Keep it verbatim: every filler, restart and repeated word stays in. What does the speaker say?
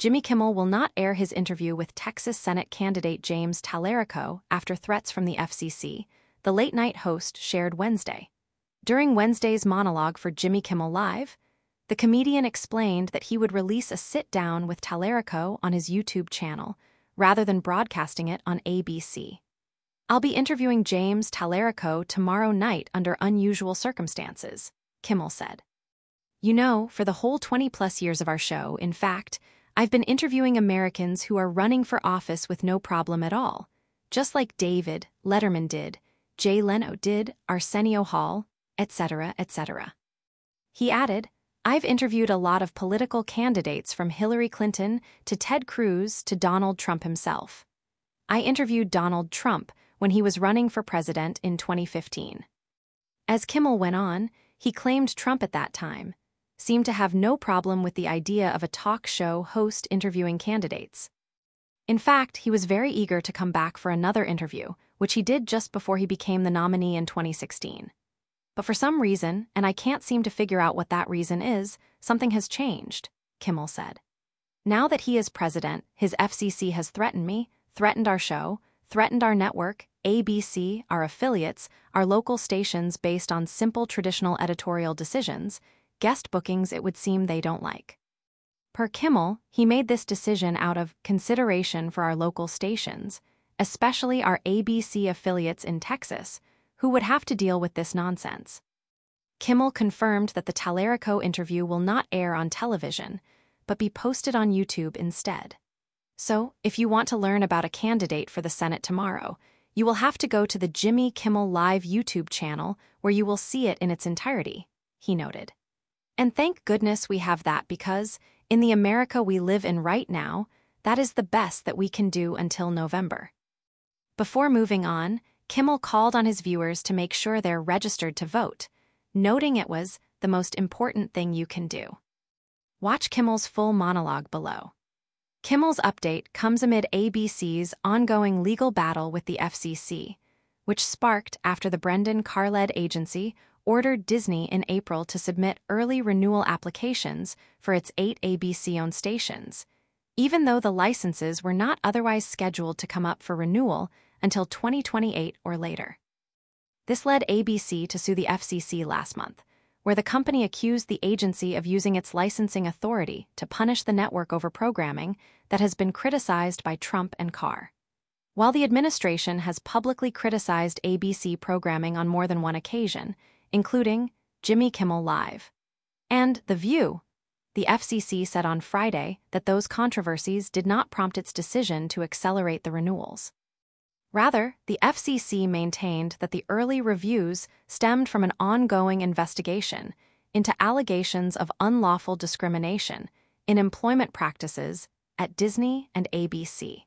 Jimmy Kimmel will not air his interview with Texas Senate candidate James Talerico after threats from the F C C, the late-night host shared Wednesday. During Wednesday's monologue for Jimmy Kimmel Live, the comedian explained that he would release a sit-down with Talerico on his YouTube channel, rather than broadcasting it on A B C. "I'll be interviewing James Talerico tomorrow night under unusual circumstances," Kimmel said. "You know, for the whole twenty-plus years of our show, in fact, I've been interviewing Americans who are running for office with no problem at all, just like David Letterman did, Jay Leno did, Arsenio Hall, et cetera, et cetera" He added, "I've interviewed a lot of political candidates from Hillary Clinton to Ted Cruz to Donald Trump himself. I interviewed Donald Trump when he was running for president in twenty fifteen. As Kimmel went on, he claimed Trump at that time seemed to have no problem with the idea of a talk show host interviewing candidates. In fact, he was very eager to come back for another interview, which he did just before he became the nominee in twenty sixteen. But for some reason, and I can't seem to figure out what that reason is, something has changed," Kimmel said. "Now that he is president, his F C C has threatened me, threatened our show, threatened our network, A B C, our affiliates, our local stations based on simple traditional editorial decisions, guest bookings it would seem they don't like." Per Kimmel, he made this decision out of consideration for our local stations, especially our A B C affiliates in Texas, who would have to deal with this nonsense. Kimmel confirmed that the Talerico interview will not air on television, but be posted on YouTube instead. So, if you want to learn about a candidate for the Senate tomorrow, you will have to go to the Jimmy Kimmel Live YouTube channel where you will see it in its entirety, he noted. And thank goodness we have that because, in the America we live in right now, that is the best that we can do until November. Before moving on, Kimmel called on his viewers to make sure they're registered to vote, noting it was the most important thing you can do. Watch Kimmel's full monologue below. Kimmel's update comes amid A B C's ongoing legal battle with the F C C, which sparked after the Brendan Carr-led agency ordered Disney in April to submit early renewal applications for its eight A B C-owned stations, even though the licenses were not otherwise scheduled to come up for renewal until twenty twenty-eight or later. This led A B C to sue the F C C last month, where the company accused the agency of using its licensing authority to punish the network over programming that has been criticized by Trump and Carr. While the administration has publicly criticized A B C programming on more than one occasion, including Jimmy Kimmel Live and The View, the F C C said on Friday that those controversies did not prompt its decision to accelerate the renewals. Rather, the F C C maintained that the early reviews stemmed from an ongoing investigation into allegations of unlawful discrimination in employment practices at Disney and A B C.